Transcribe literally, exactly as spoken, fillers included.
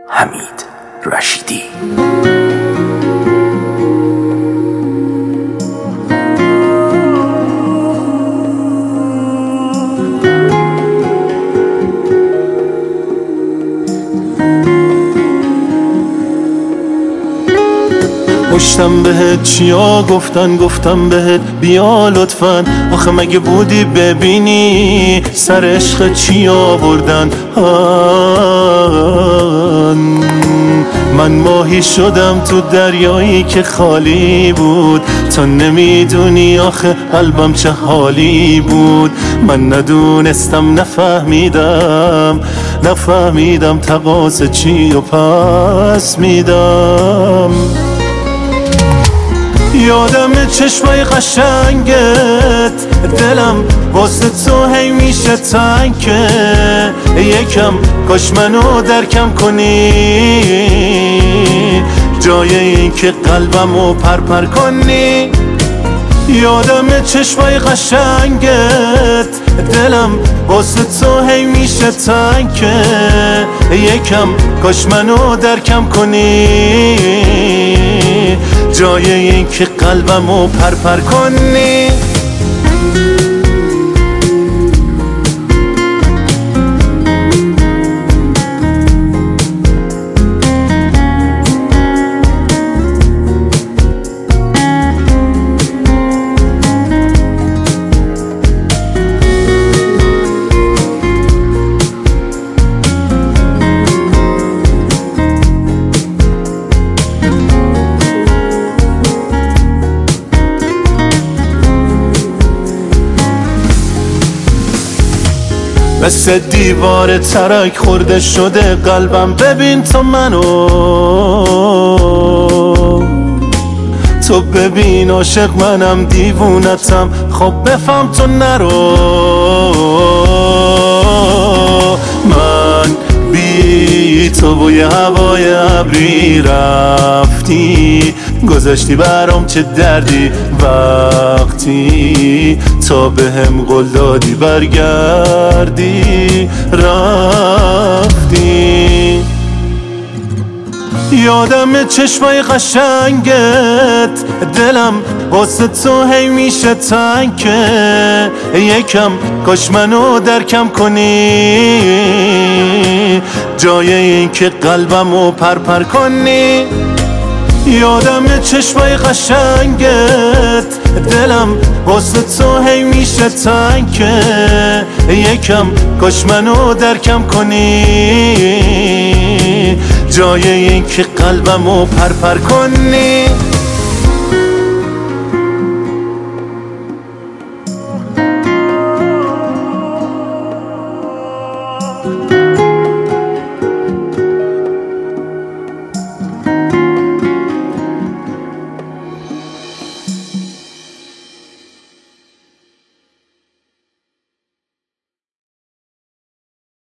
حمید رشیدی. پشتم بهت چیا گفتن گفتم بهت بیا لطفاً، آخه مگه بودی ببینی سر عشق چی آوردن. من ماهی شدم تو دریایی که خالی بود، تو نمیدونی آخه قلبم چه حالی بود. من ندونستم نفهمیدم نفهمیدم تقاضا چی و پس میدم. یادم چشمای قشنگت، دلم واسه تو هی میشه تنگه. یکم کاش منو درکم کنی، جای این که قلبمو پرپر کنی. یادم چشمای قشنگت، دلم واسه تو هی میشه تنگه. یکم کاش منو درکم کنی، جای این که قلبمو پرپر کنی. مثل دیوار ترک خورده شده قلبم، ببین تو منو، تو ببین عاشق منم دیوونتم، خب بفهم تو نرو. من بی تو بوی هوای ابری رفتی، گذاشتی برام چه دردی وقتی تا بهم قول دادی برگردی رفتی. یادم چشمای قشنگت، دلم واسه تو هی میشه تنگه. یکم کاش منو درکم کنی، جای این که قلبمو پرپر کنی. یادم چشمای قشنگت، دلم واسه تو هی میشه تنگه. یکم کاش منو درکم کنی، جای این که قلبمو پرپر کنی.